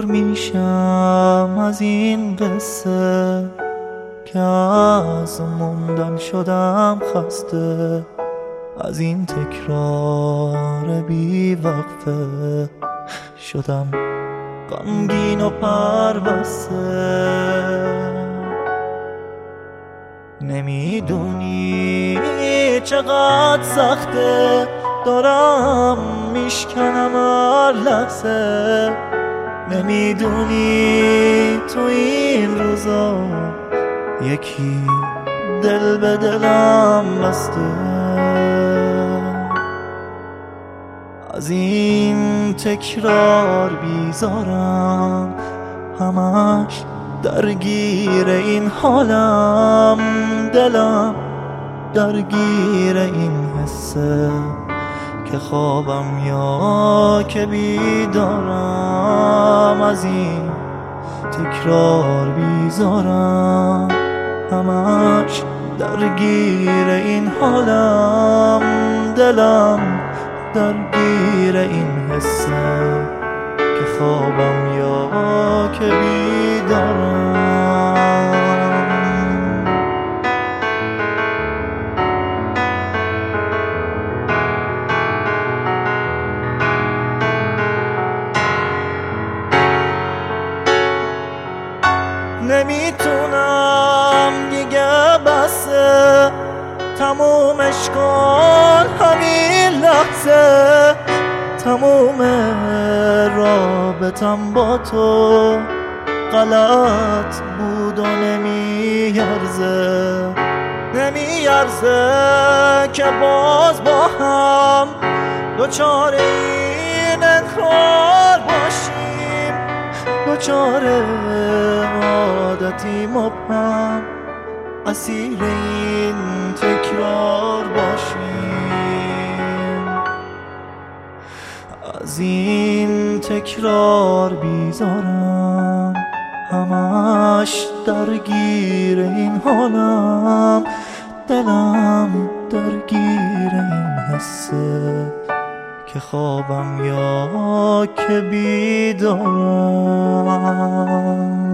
میشم از این قصه که از موندن شدم خسته، از این تکرار بی وقفه شدم غمگین و پربسته. نمیدونی چقدر سخته، دارم میشکنم هر لحظه. نمیدونی تو این روزا یکی دل به دلم بسته. از این تکرار بیزارم، همش درگیر این حالم. دلم درگیر این حسه که خوابم یا که بیدارم. از این تکرار بیزارم، همش درگیر این حالم. دلم درگیر این حسه که خوابم یا که بیدارم. نمیتونم دیگه بسه، تمومش کن همین لحظه. تموم رابطم با تو غلط بود و نمیارزه. نمیارزه که باز با هم دوچار این انکار باشیم، دوچار عادتی مبهم، اسیر این تکرار باشیم. از این تکرار بیزارم، همش درگیر این حالم. دلم درگیر این حسه که خوابم یا که بیدارم.